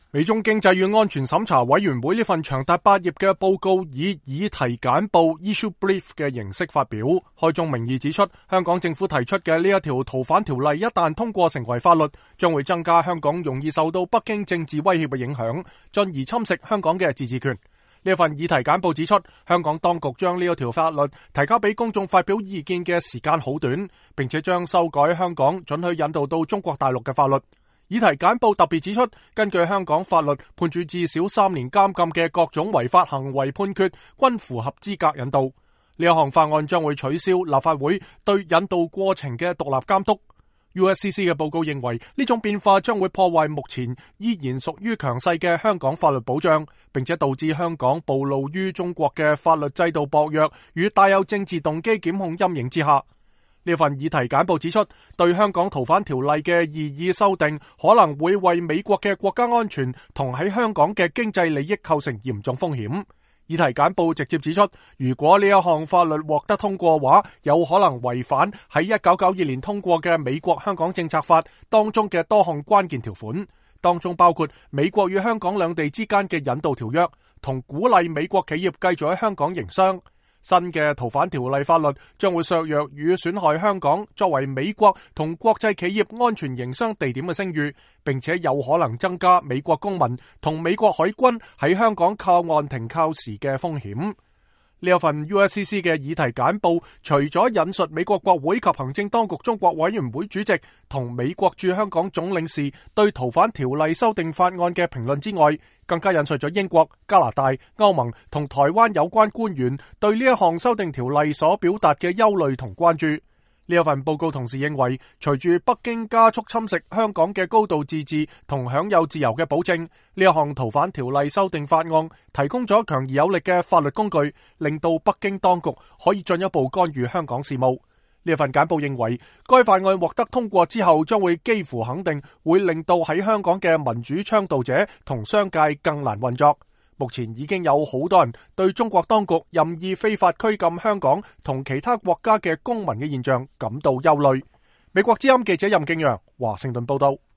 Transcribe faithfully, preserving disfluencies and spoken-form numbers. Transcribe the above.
美中經濟與安全審查委員會呢份長達八頁嘅報告以議題簡報 issue brief 嘅形式發表，開宗明義指出，香港政府提出嘅呢一條逃犯條例一旦通過成為法律，將會增加香港容易受到北京政治威脅嘅影響，進而侵蝕香港嘅自治權。呢份議題簡報指出，香港當局將呢一條法律提交俾公眾發表意見嘅時間好短，並且將修改香港准許引渡到中國大陸嘅法律。議題簡報特別指出，根據香港法律，判處至少三年監禁嘅各種違法行為判決均符合資格引渡。呢一項法案將會取消立法會對引渡過程嘅獨立監督。U S C C 嘅報告認為，呢種變化將會破壞目前依然屬於強勢嘅香港法律保障，並且導致香港暴露於中國嘅法律制度薄弱與帶有政治動機檢控陰影之下。呢份議題簡報指出，對香港逃犯條例嘅異議修訂可能會為美國嘅國家安全同喺香港嘅經濟利益構成嚴重風險。議題簡報直接指出，如果呢一項法律獲得通過嘅話，有可能違反喺一九九二年通過嘅美國香港政策法當中嘅多項關鍵條款，當中包括美國與香港兩地之間嘅引渡條約，同鼓勵美國企業繼續喺香港營商。新嘅逃犯條例法律將會削弱與損害香港作為美國同國際企業安全營商地點嘅聲譽，並且有可能增加美國公民同美國海軍喺香港靠岸停靠時嘅風險。呢一份 U S C C 嘅議題簡報，除咗引述美國國會及行政當局中國委員會主席同美國駐香港總領事對逃犯條例修訂法案嘅評論之外，更加引述咗英國、加拿大、歐盟同台灣有關官員對呢一項修訂條例所表達嘅憂慮同關注。呢一份報告同時認為，隨住北京加速侵蝕香港嘅高度自治同享有自由嘅保證，呢一項逃犯條例修訂法案提供咗強而有力嘅法律工具，令到北京當局可以進一步干預香港事務。呢份簡報認為，該法案獲得通過之後，將會幾乎肯定會令到喺香港嘅民主倡導者同商界更難運作。目前已經有好多人對中國當局任意非法拘禁香港同其他國家嘅公民嘅現象感到憂慮。美國之音記者任敬陽華盛頓報道。